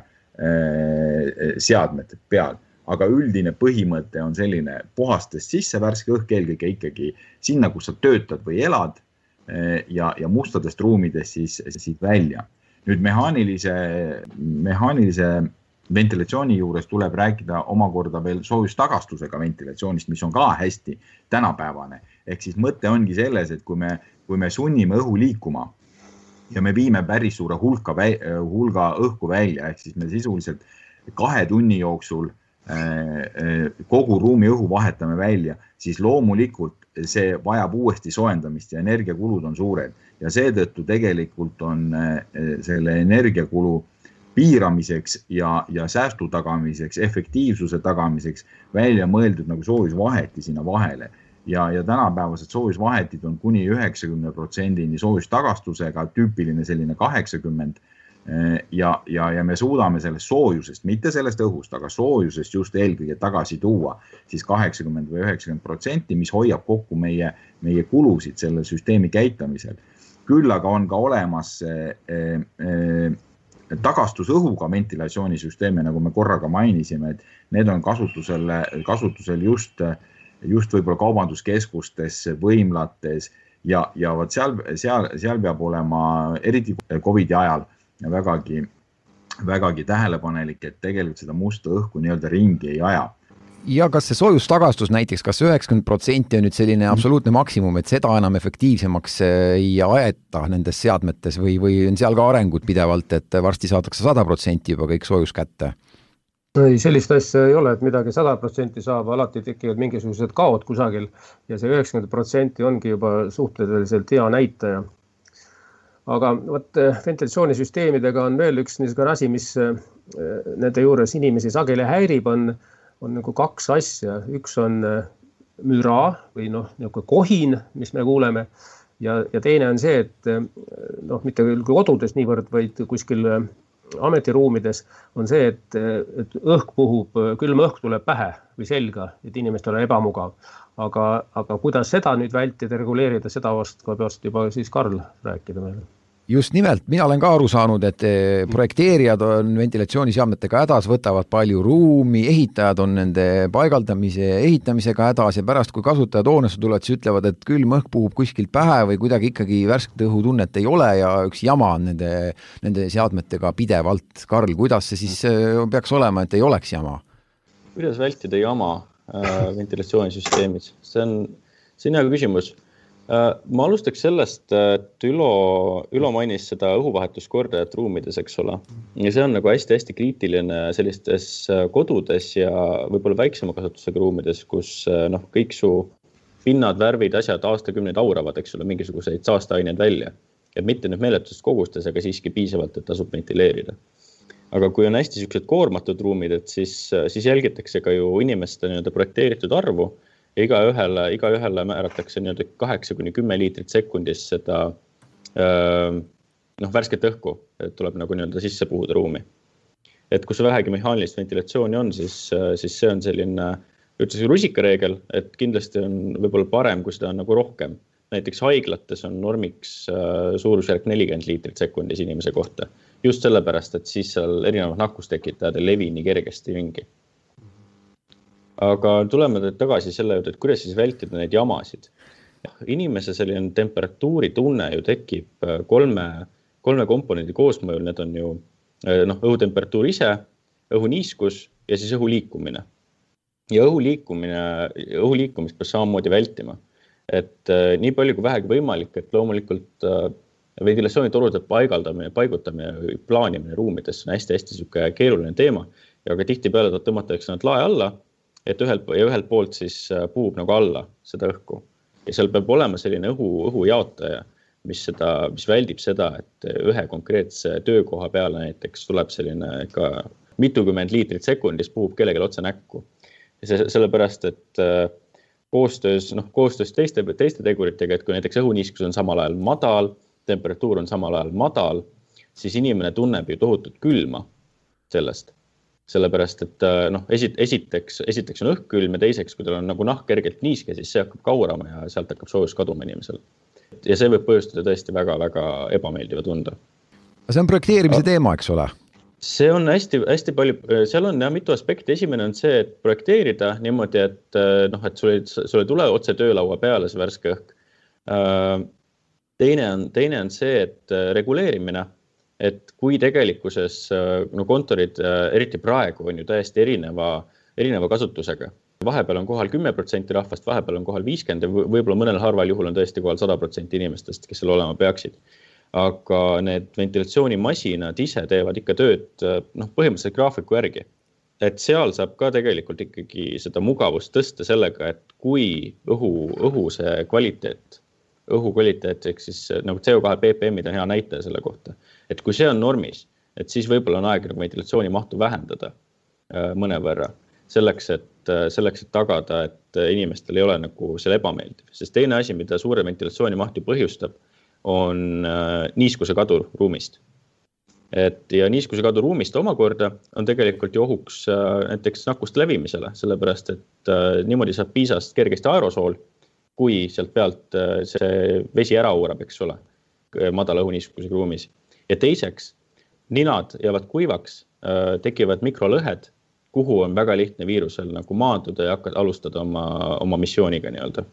seadmed peal, aga üldine põhimõte on selline puhastest sisse värske õhk eelkõige ikkagi sinna, kus sa töötad või elad ja, ja mustadest ruumidest siis, siis välja. Nüüd mehaanilise, mehaanilise ventilatsiooni juures tuleb rääkida omakorda veel soojustagastusega ventilatsioonist, mis on ka hästi tänapäevane. Ehk siis mõte ongi selles, et kui me, kui me sunnime õhu liikuma ja me viime päris suure hulka, hulga õhku välja, ehk siis me sisuliselt kahe tunni jooksul kogu ruumi õhu vahetame välja, siis loomulikult see vajab uuesti soojendamist ja energiakulud on suured ja seetõttu tegelikult on selle energiakulu piiramiseks ja, ja säästu tagamiseks, efektiivsuse tagamiseks välja mõeldud nagu soojusvaheti sinna vahele. Ja, ja tänapäevased soojusvahetid on kuni üheksakümmend protsenti soojustagastustega, tüüpiline selline kaheksakümmend ja, ja, ja me suudame sellest soojusest, mitte sellest õhust, aga soojusest just eelkõige tagasi tuua siis kaheksakümmend või üheksakümmend protsenti, mis hoiab kokku meie, meie kulusid selle süsteemi käitamisel. Küll aga on ka olemas eh, eh, tagastusõhuga ventilatsioonisüsteeme, nagu me korraga mainisime, et need on kasutusel, kasutusel just, just võib-olla kaubanduskeskustes, võimlates ja, ja võt seal, seal, seal peab olema eriti Covidi ajal vägagi, vägagi tähelepanelik, et tegelikult seda musta õhku nii-öelda ringi ei aja. Ja kas see soojustagastus näiteks, kas üheksakümmend protsenti on nüüd selline absoluutne maksimum, et seda enam efektiivsemaks ei aeta nendes seadmetes või, või on seal ka arengud pidevalt, et varsti saadakse sada protsenti juba kõik soojus kätte? Ei, sellist asja ei ole, et midagi sada protsenti saab, alati tekivad mingisugused kaod kusagil ja see üheksakümmend protsenti ongi juba suhteliselt hea näitaja. Aga võt, ventilatsioonisüsteemidega on veel üks niisugune asi, mis nende juures inimesi sageli häirib, on, on nagu kaks asja. Üks on müra või noh, niisugune kohin, mis me kuuleme. Ja, ja teine on see, et noh, mitte küll kodudes niivõrd, vaid kuskil ametiruumides on see, et, et õhk puhub, külm õhk tuleb pähe või selga, et inimestel on ebamugav. Aga, aga kuidas seda nüüd vältida, reguleerida, seda vast ka peast juba siis Karl rääkida meile. Just nimelt, mina olen ka aru saanud, et projekteerijad on ventilatsiooniseadmetega hädas, võtavad palju ruumi, ehitajad on nende paigaldamise ja ehitamisega hädas ja pärast, kui kasutajad hoonesse tulevad, siis ütlevad, et külm õhk puhub kuskilt pähe või kuidagi ikkagi värsket õhutunnet ei ole ja üks jama on nende, nende seadmetega pidevalt. Karl, kuidas see siis peaks olema, et ei oleks jama? Kuidas vältida jama ventilatsioonisüsteemid? See on, see on hea küsimus. Ma alustaks sellest, et Ülo, Ülo mainis seda õhuvahetuskordajat ruumides, eks ole. Ja see on nagu hästi-hästi kriitiline sellistes kodudes ja võib-olla väiksema kasutusega ruumides, kus noh, kõik su pinnad, värvid, asjad aastakümneid auravad, eks ole, mingisuguseid saasteaineid välja. Et mitte nüüd meeletust kogustes, aga siiski piisavalt, et tasub ventileerida. Aga kui on hästi sellised koormatud ruumid, et siis, siis jälgitakse ka ju inimeste nii-öelda projekteeritud arvu ja iga ühele, iga ühele määratakse nii-öelda kaheksa kuni kümme liitrit sekundis seda noh, värsket õhku, et tuleb nagu nii-öelda sisse puhuda ruumi. Et kus vähegi mehaanilist ventilatsiooni on, siis, siis see on selline ütles rusikareegel, et kindlasti on võib-olla parem, kui seda on nagu rohkem. Näiteks haiglates on normiks suurusjärk nelikümmend liitrit sekundis inimese kohta. Just sellepärast, et siis seal erinevad nakkustekitajad ei levi nii kergesti ringi. Aga tuleme tagasi selle juurde, et kuidas siis vältida neid jamasid. Inimese selline temperatuuri tunne ju tekib kolme, kolme komponendi koosmõjul. Need on ju noh, õhutemperatuur ise, õhuniiskus ja siis õhuliikumine. Ja õhuliikumine, õhuliikumist peab samamoodi vältima. Et nii palju kui vähegi võimalik, et loomulikult ventilatsioonitorude paigaldamine, paigutamine, plaanimine ruumides on hästi-hästi keeruline teema. Ja ka tihti peale tõmmatakse nad lae alla, et ühelt, ja ühelt poolt siis puhub nagu alla seda õhku. Ja seal peab olema selline õhu, õhu jaotaja, mis, seda, mis väldib seda, et ühe konkreetse töökoha peale näiteks tuleb selline ka mitukümmend liitrit sekundis puhub kellelegi otse näkku. Ja see, sellepärast, et koostöös, noh, koostöös teiste, teiste teguritega, et kui näiteks õhuniiskus on samal ajal madal, temperatuur on samal ajal madal, siis inimene tunneb ju tohutut külma sellest. Sellepärast, et noh, esit, esiteks, esiteks on õhk külm ja teiseks, kui tal on nagu nahk kergelt niiske, siis see hakkab kaurama ja sealt hakkab soojus kaduma inimesel. Ja see võib põhjustada tõesti väga-väga ebameeldiva tunda. See on projekteerimise teema, eks ole? See on hästi, hästi palju, seal on jah, mitu aspekti. Esimene on see, et projekteerida niimoodi, et, noh, et sul ei tule otse töölaua peale see värske õhk. Teine on, teine on see, et reguleerimine, et kui tegelikkuses no kontorid, eriti praegu, on ju täiesti erineva, erineva kasutusega. Vahepeal on kohal kümme protsenti rahvast, vahepeal on kohal viiskümmend ja võib-olla mõnel harval juhul on tõesti kohal sada protsenti inimestest, kes seal olema peaksid. Aga need ventilatsioonimasinad ise teevad ikka tööd noh, põhimõtteliselt graafiku järgi. et seal saab ka tegelikult ikkagi seda mugavust tõsta sellega, et kui õhu, õhu see kvaliteet, õhu kvaliteet, ehk siis nagu C O kahe P P M-id on hea näitaja selle kohta, et kui see on normis, et siis võib-olla on aeg ventilatsiooni mahtu vähendada mõne võrra, selleks, et, selleks, et tagada, et inimestel ei ole nagu selle ebameeldiv. Sest teine asi, mida suure ventilatsiooni mahtu põhjustab, on niiskuse kadu ruumist. Et ja niiskuse kadu ruumist omakorda on tegelikult ju ohuks näiteks nakkuste levimisele, sellepärast, et niimoodi saab piisast kergesti aerosool, kui sealt pealt see vesi ära uurab, eks ole, madala õhuniiskusega ruumis. Ja teiseks, ninad jäävad kuivaks, tekivad mikrolõhed, kuhu on väga lihtne viirusel nagu maanduda ja hakata alustada oma, oma missiooniga nii-öelda.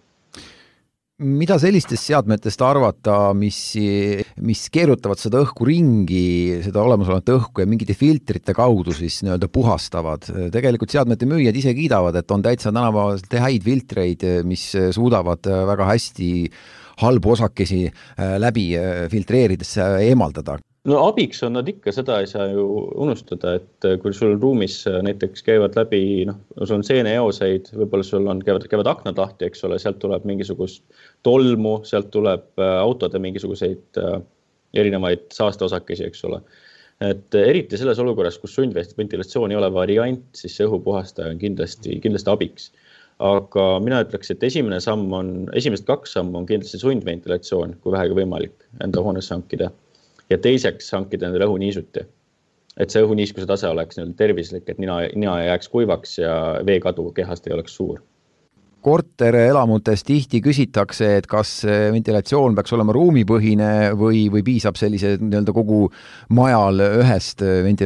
Mida sellistest seadmetest arvata, mis, mis keerutavad seda õhku ringi, seda olemasolevat õhku ja mingite filtrite kaudu siis nii-öelda puhastavad? Tegelikult seadmete müüjad ise kiidavad, et on täitsa tänapäevaselt häid filtreid, mis suudavad väga hästi halbu osakesi läbi filtreerides eemaldada. No abiks on nad ikka, seda ei saa ju unustada, et kui sul ruumis näiteks käivad läbi, noh, sul on seeneeoseid, võib-olla sul on, käivad, käivad aknad lahti, eks ole, sealt tuleb mingisugust tolmu, sealt tuleb autode mingisuguseid erinevaid saasteosakesi, eks ole. Et eriti selles olukorras, kus sundventilatsioon ei ole variant, siis see õhupuhastaja on kindlasti, kindlasti abiks. Aga mina ütleks, et esimene samm on, esimesed kaks samm on kindlasti sundventilatsioon, kui vähegi võimalik enda hoonesse hankida. Ja teiseks hankida endale õhuniisuti, et see õhuniiskuse tase oleks tervislik, et nina, nina jääks kuivaks ja veekadu kehast ei oleks suur. Korterelamutes tihti küsitakse, et kas ventilatsioon peaks olema ruumipõhine või, või piisab sellise nii-öelda kogu majal ühest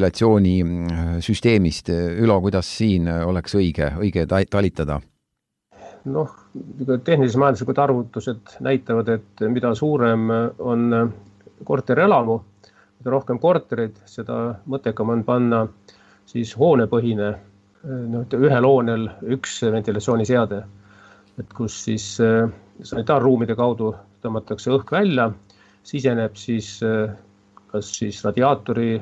ventilatsioonisüsteemist. Ülo, kuidas siin oleks õige, õige talitada? Noh, tehnilised majanduslikud arvutused näitavad, et mida suurem on korterelamu, mida rohkem korterid, seda mõttekam on panna siis hoonepõhine, no, ühel hoonel üks ventilatsiooniseade, et kus siis sanitaarruumide kaudu tõmmatakse õhk välja, siseneb siis kas siis radiaatori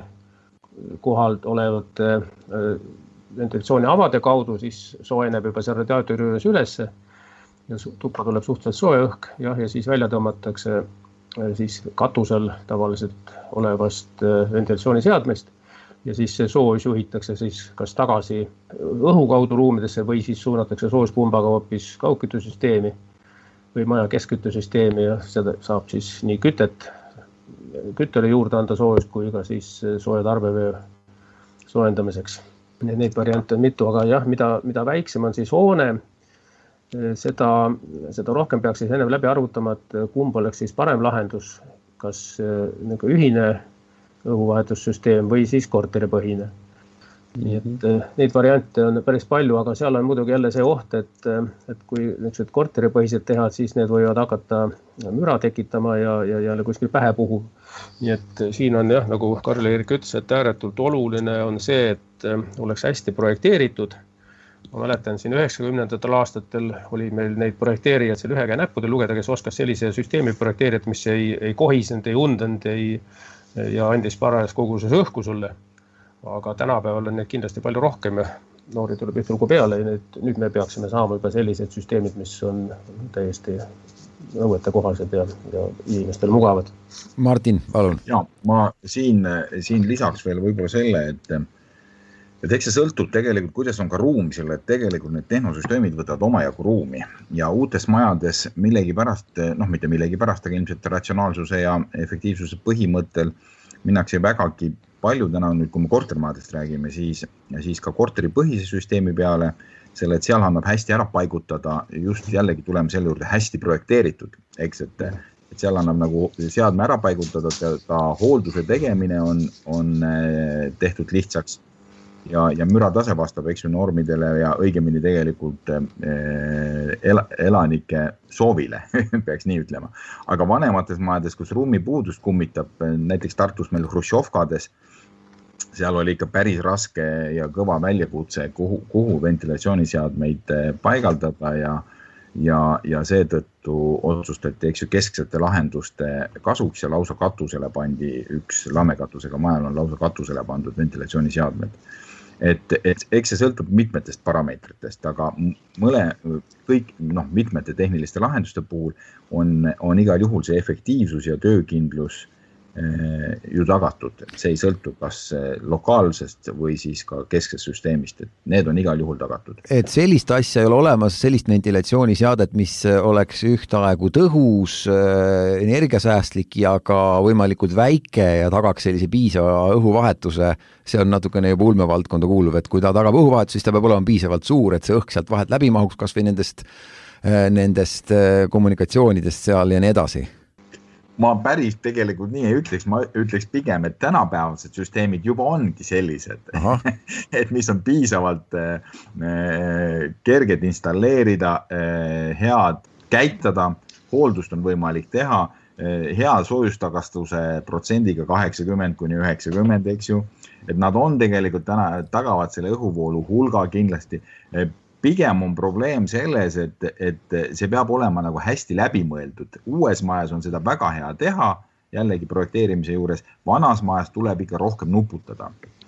kohalt olevate ventilatsiooni avade kaudu, siis soojeneb juba see radiaatori juures ülesse ja tuppa tuleb suhteliselt soe õhk ja, ja siis välja tõmmatakse siis katusel tavaliselt olevast ventilatsiooniseadmest ja siis see soojus juhitakse siis kas tagasi õhu kaudu ruumidesse või siis suunatakse soojuspumbaga hoopis kaugküttesüsteemi või maja keskküttesüsteemi ja seda saab siis nii kütet, küttele juurde anda soojust kui ka siis sooja tarbevöö soojendamiseks. Neid variante on mitu, aga jah, mida, mida väiksem on siis hoone, Seda, seda rohkem peaks siis enne läbi arvutama, et kumb oleks siis parem lahendus, kas nagu ühine õhuvahetussüsteem või siis korteripõhine. Nii et neid variante on päris palju, aga seal on muidugi jälle see oht, et, et kui niisugused korteripõhised teha, siis need võivad hakata müra tekitama ja, ja jälle kuskil pähe puhu. Nii et siin on jah, nagu Karl-Erik ütles, et ääretult oluline on see, et oleks hästi projekteeritud. Ma mäletan, siin üheksakümnendatel aastatel oli meil neid projekteerijad seal ühe käe näppudel lugeda, kes oskas sellise süsteemi projekteerijad, mis ei, ei kohisend, ei undend ei, ja andis parajas koguses õhku sulle. Aga tänapäeval on neid kindlasti palju rohkem ja noori tuleb ühtlugu peale ja nüüd, nüüd me peaksime saama juba sellised süsteemid, mis on täiesti nõuete kohased ja, ja inimestele mugavad. Martin, palun. Ja, ma siin, siin lisaks veel võib-olla selle, et Et eks see sõltub tegelikult, kuidas on ka ruum selle, et tegelikult need tehnosüsteemid võtavad omajagu ruumi ja uutes majades millegi pärast, noh mitte millegi pärast, aga ilmselt ratsionaalsuse ja efektiivsuse põhimõttel minnakse vägagi palju täna nüüd, kui me kortermajadest räägime, siis, siis ka korteripõhise süsteemi peale, selle, et seal annab hästi ära paigutada, just jällegi tuleme selle juurde hästi projekteeritud, eks, et, et seal annab nagu seadme ära paigutada, ta hoolduse tegemine on, on tehtud lihtsaks. Ja, ja müra tase vastab eks ju normidele ja õigemini tegelikult el, elanike soovile, peaks nii ütlema. Aga vanemates majades, kus ruumi puudust kummitab, näiteks Tartus meil Hruštšovkades, seal oli ikka päris raske ja kõva väljakutse, kuhu, kuhu ventilatsiooniseadmeid paigaldada ja, ja, ja seetõttu otsustati eks ju kesksete lahenduste kasuks ja lausa katusele pandi üks lamekatusega majal on lausa katusele pandud ventilatsiooniseadmed. et, et eks see sõltub mitmetest parameetritest, aga mõle, kõik noh, mitmete tehniliste lahenduste puhul on, on igal juhul see efektiivsus ja töökindlus ju tagatud, et see ei sõltu kas lokaalsest või siis ka kesksest süsteemist, et need on igal juhul tagatud. Et sellist asja ei ole olemas, sellist ventilatsiooniseadet, mis oleks ühtaegu tõhus, energiasäästlik ja ka võimalikult väike ja tagaks sellise piisava õhuvahetuse, see on natukene juba ulmevaldkonda kuuluv, et kui ta tagab õhuvahetuse, siis ta peab olema piisavalt suur, et see õhk sealt vahelt läbi mahuks kas või nendest, nendest kommunikatsioonidest seal ja nii edasi. Ma päris tegelikult nii ei ütleks, ma ütleks pigem, et tänapäevased süsteemid juba ongi sellised, et mis on piisavalt kerged installeerida, head käitada, hooldust on võimalik teha, hea soojustagastuse protsendiga kaheksakümmend kuni üheksakümmend, eks ju, et nad on tegelikult täna, tagavad selle õhuvoolu hulga kindlasti. Pigem on probleem selles, et, et see peab olema nagu hästi läbimõeldud. Uues majas on seda väga hea teha, jällegi projekteerimise juures. Vanas majas tuleb ikka rohkem nuputada.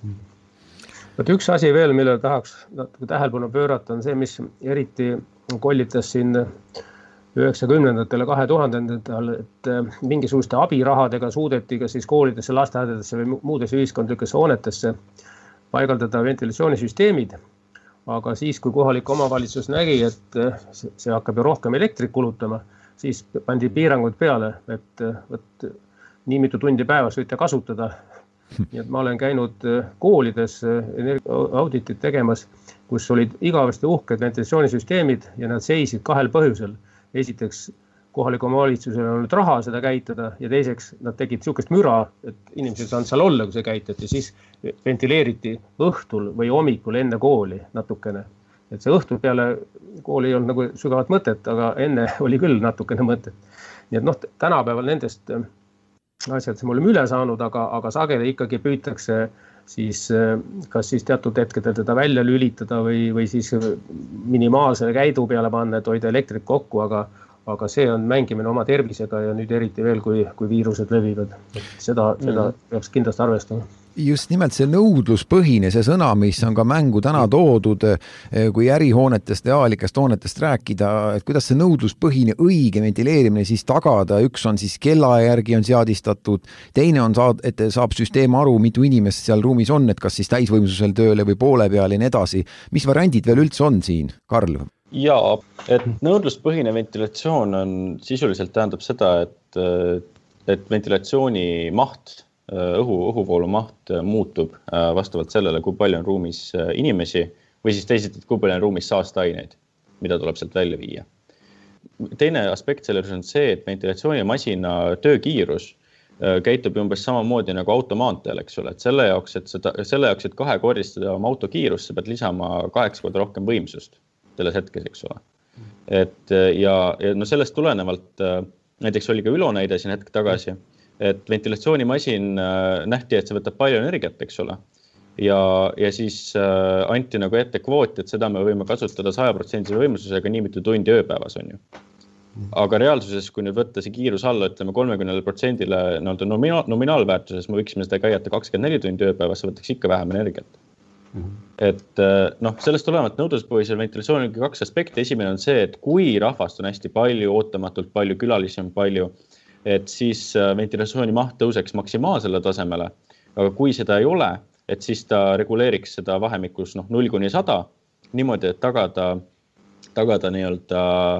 Võt üks asi veel, mille tahaks tähelepanu pöörata, on see, mis eriti kollitas siin üheksakümnendatele kahe tuhandendatel, et mingisuguste abirahadega suudeti ka siis koolidesse, lasteaedadesse või muudes ühiskondlikesse hoonetesse paigaldada ventilatsioonisüsteemid. Aga siis, kui kohalik omavalitsus nägi, et see hakkab ju rohkem elektrit kulutama, siis pandi piirangud peale, et võt, nii mitu tundi päevas võite kasutada. Nii et ma olen käinud koolides auditit tegemas, kus olid igavesti uhked ventilatsioonisüsteemid ja nad seisid kahel põhjusel. Esiteks, kohalik omavalitsusel on olnud raha seda käitada ja teiseks nad tegid niisugust müra, et inimesed saanud seal olla, kui see käitati, siis ventileeriti õhtul või hommikul enne kooli natukene. Et see õhtul peale kooli ei olnud nagu sügavat mõtet, aga enne oli küll natukene mõtet. Nii et noh, tänapäeval nendest asjad see mulle üle saanud, aga, aga sageli ikkagi püütakse siis kas siis teatud hetkedel teda välja lülitada või, või siis minimaalsele käidu peale panna, et hoida elektrit kokku, aga aga see on mängimine oma tervisega ja nüüd eriti veel, kui, kui viirused levivad. Seda, seda mm. peaks kindlasti arvestama. Just nimelt see nõudluspõhine, see sõna, mis on ka mängu täna toodud, kui ärihoonetest ja avalikest hoonetest rääkida, et kuidas see nõudluspõhine õige ventileerimine siis tagada, üks on siis kella järgi on seadistatud, teine on, saad, et saab süsteem aru, mitu inimest seal ruumis on, et kas siis täisvõimsusel tööle või poole peale ja nii edasi. Mis variandid veel üldse on siin, Karl? Jaa, et nõudluspõhine ventilatsioon on sisuliselt tähendab seda, et, et ventilatsiooni maht, õhu, õhuvoolu maht muutub vastavalt sellele, kui palju on ruumis inimesi või siis teised, kui palju on ruumis saastaineid, mida tuleb sealt välja viia. Teine aspekt selles on see, et ventilatsioonimasina töökiirus käitub umbes samamoodi nagu automaanteel, eks ole, et selle jaoks, et, seda, selle jaoks, et kahekordistada oma autokiirust, sa pead lisama kaheksa korda rohkem võimsust selles hetkes, eks ole. Et, ja, ja no sellest tulenevalt, näiteks oli ka Ülo näide siin hetk tagasi, et ventilatsioonimasin nähti, et see võtab palju energiat, eks ole. Ja, ja siis anti nagu ette kvoot, et seda me võime kasutada saja protsendi võimsusega nii mitu tundi ööpäevas on ju. Aga reaalsuses, kui nüüd võtta see kiirus alla, ütleme kolmekümne protsendile nomina- nominaalväärtuses, me võiksime seda käiata kakskümmend neli tundi ööpäevas, see võtaks ikka vähem energiat. Mm-hmm. Et noh, sellest tulenevalt nõudluspõhisel ventilatsioonil on kaks aspekti. Esimene on see, et kui rahvast on hästi palju, ootamatult palju, külalisi on palju, et siis ventilatsiooni maht tõuseks maksimaalsele tasemele, aga kui seda ei ole, et siis ta reguleeriks seda vahemikus noh, null kuni sada, niimoodi, et tagada, tagada nii-öelda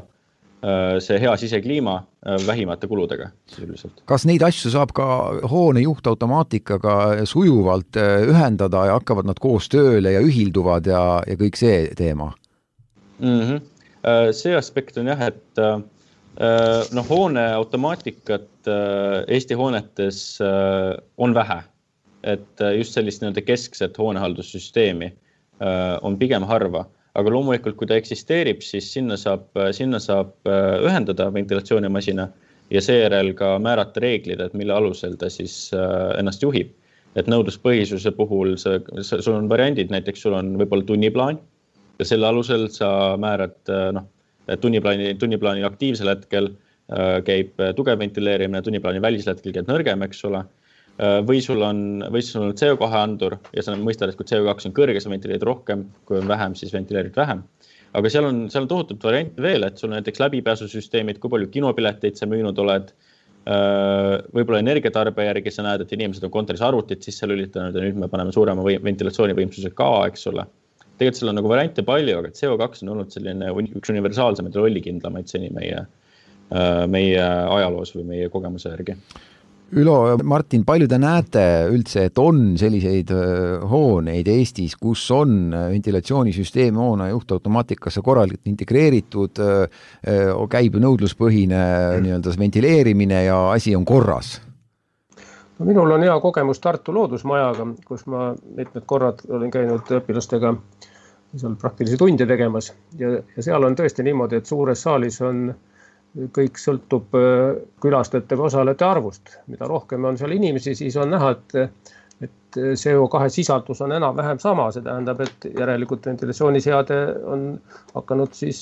see hea sisekliima vähimate kuludega. Sisuliselt. Kas neid asju saab ka hoone juhtautomaatikaga sujuvalt ühendada ja hakkavad nad koos tööle ja ühilduvad ja, ja kõik see teema? Mm-hmm. See aspekt on jah, et no, hoone automaatikat Eesti hoonetes on vähe, et just sellist nii-öelda keskset hoonehaldussüsteemi on pigem harva, aga loomulikult, kui ta eksisteerib, siis sinna saab, sinna saab ühendada ventilatsioonimasina ja seejärel ka määrata reeglid, et mille alusel ta siis ennast juhib. Et nõudluspõhisuse puhul see, sul on variandid, näiteks sul on võib-olla tunniplaan ja selle alusel sa määrad noh, Tunniplaani, tunniplaani aktiivsel hetkel käib tugev ventileerimine, tunniplaani välisel hetkel käib nõrgem, eks ole. või sul on, või sul on C O kahe andur ja sa mõistad, et kui C O kaks on kõrge, sa ventileerid rohkem, kui on vähem, siis ventileerid vähem. Aga seal on, seal on tohutult variante veel, et sul on näiteks läbipääsusüsteemid, kui palju kinopileteid sa müünud oled, võib-olla energiatarbe järgi sa näed, et inimesed on kontoris arvutit sisse lülitanud ja nüüd me paneme suurema või, ventilatsioonivõimsuse ka, eks ole. Tegelikult seal on nagu variante palju, aga C O kaks on olnud selline üks universaalsemaid rollikindlamaid seni meie, meie ajaloos või meie kogemuse järgi. Ülo, Martin, palju te näete üldse, et on selliseid hooneid Eestis, kus on ventilatsioonisüsteem hoone juhtautomaatikasse korralikult integreeritud, käib nõudluspõhine nii-öelda ventileerimine ja asi on korras? No, minul on hea kogemus Tartu loodusmajaga, kus ma mitmed korrad olen käinud õpilastega seal praktilisi tunde tegemas ja, ja seal on tõesti niimoodi, et suures saalis on kõik sõltub külastajatega osalejate arvust. Mida rohkem on seal inimesi, siis on näha, et, et C O kahe sisaldus on enam vähem sama. See tähendab, et järelikult ventilatsiooniseade on hakanud siis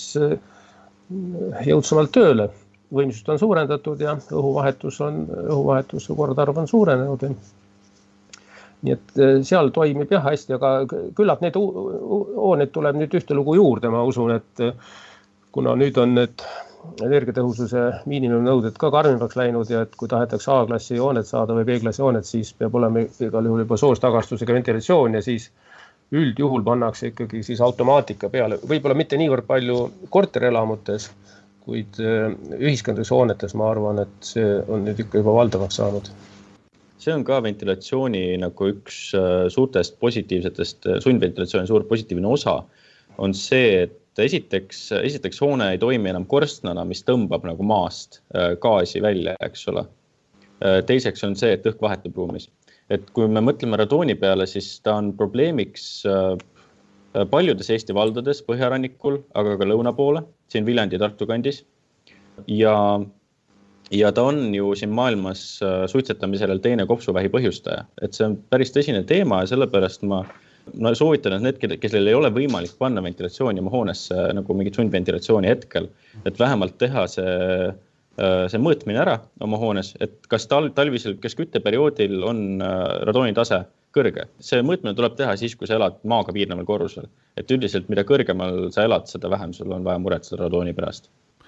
jõudsamalt tööle. Võimsust on suurendatud ja õhuvahetus on, õhuvahetus kordarv on suurenenud. Nii et seal toimib jah hästi, aga küllap need hooned tuleb nüüd ühte lugu juurde. Ma usun, et kuna nüüd on need energiatõhususe miinimumnõuded ka karmimaks läinud ja et kui tahetakse A-klassi hoonet saada või B-klassi hoonet, siis peab olema igal juhul juba soostagastusega ventilatsioon ja siis üldjuhul pannakse ikkagi siis automaatika peale. Võib-olla mitte niivõrd palju korterelamutes, kuid ühiskondades hoonetes ma arvan, et see on nüüd ikka juba valdavaks saanud. See on ka ventilatsiooni nagu üks suurtest positiivsetest, sundventilatsiooni suur positiivne osa on see, et Esiteks, esiteks hoone ei toimi enam korstnana, mis tõmbab nagu maast gaasi välja, eks ole. Teiseks on see, et õhk vahetub ruumis. Et kui me mõtleme radooni peale, siis ta on probleemiks paljudes Eesti valdades, põhjarannikul, aga ka lõuna poole, siin Viljandi ja Tartu kandis. Ja, ja ta on ju siin maailmas suitsetamisel teine kopsuvähi põhjustaja. Et see on päris tõsine teema ja sellepärast ma No soovitan, et need, kellel ei ole võimalik panna ventilatsiooni oma hoonesse nagu mingit sundventilatsiooni hetkel, et vähemalt teha see, see mõõtmine ära oma hoones, et kas tal, talvisel, kas kütteperioodil on radooni tase kõrge. See mõõtmine tuleb teha siis, kui sa elad maaga piirneval korrusel. Et üldiselt, mida kõrgemal sa elad, seda vähem sul on vaja muretseda radooni pärast.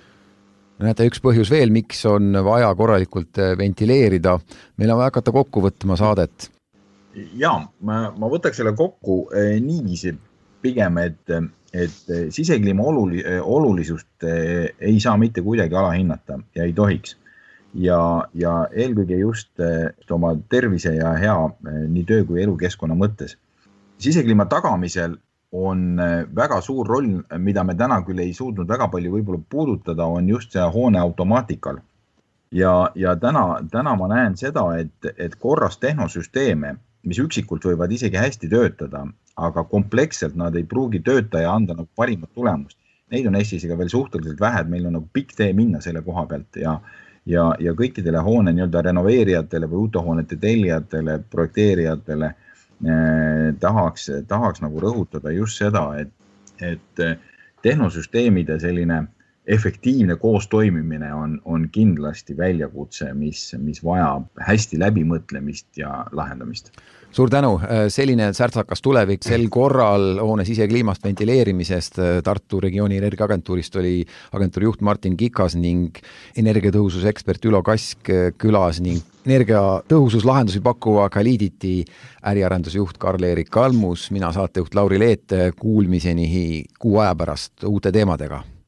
Näete, üks põhjus veel, miks on vaja korralikult ventileerida. Meil on vaja hakata kokku võtma saadet. Ja, ma, ma võtaks selle kokku eh, niiviisi pigem, et, et sisekliima oluli, olulisust eh, ei saa mitte kuidagi alahinnata ja ei tohiks. Ja, ja eelkõige just eh, oma tervise ja hea eh, nii töö kui elukeskkonna mõttes. Sisekliima tagamisel on eh, väga suur roll, mida me täna küll ei suutnud väga palju võib-olla puudutada, on just see hoone automaatikal. Ja, ja täna, täna ma näen seda, et, et korras tehnosüsteeme, mis üksikult võivad isegi hästi töötada, aga kompleksselt nad ei pruugi tööta ja anda nagu parimat tulemust. Neid on Eestis ega veel suhteliselt vähe, et meil on nagu pikk tee minna selle koha pealt ja, ja, ja kõikidele hoone nii-öelda renoveerijatele või uute hoonete tellijatele, projekteerijatele eh, tahaks, tahaks nagu rõhutada just seda, et, et tehnosüsteemide selline efektiivne koostoimimine on, on kindlasti väljakutse, mis, mis vajab hästi läbimõtlemist ja lahendamist. Suur tänu. Selline särtsakas tulevik sel korral hoone sisekliimast ventileerimisest Tartu regiooni energiaagentuurist oli agentuuri juht Martin Kikas ning energiatõhususe ekspert Ülo Kask külas ning energiatõhususlahendusi pakkuva Kaliiditi äriarendusjuht Karl-Erik Kalmus, mina saatejuht Lauri Leet, kuulmiseni kuu aja pärast uute teemadega.